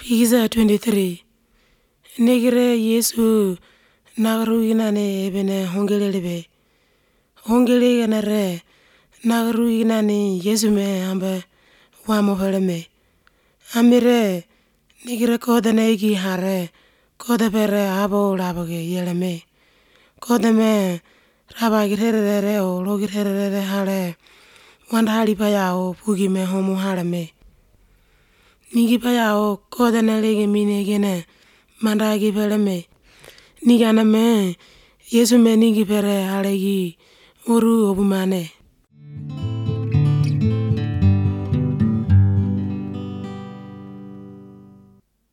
Pigisa 23. Negire Yesu nagaru inane ebene hongelelebe. Hongele ganare nagaru inane Yesu me ambe wamo heleme. Amire negire kodane igi hare kodabere abo labage yeleme. Kodame rabagirere o logirere hare wandhali payao pugi me homo harame. Nigi payao kodane lege mine gene mandagi peleme. Nigana me Yesu me nigi pere halegi uru obumane.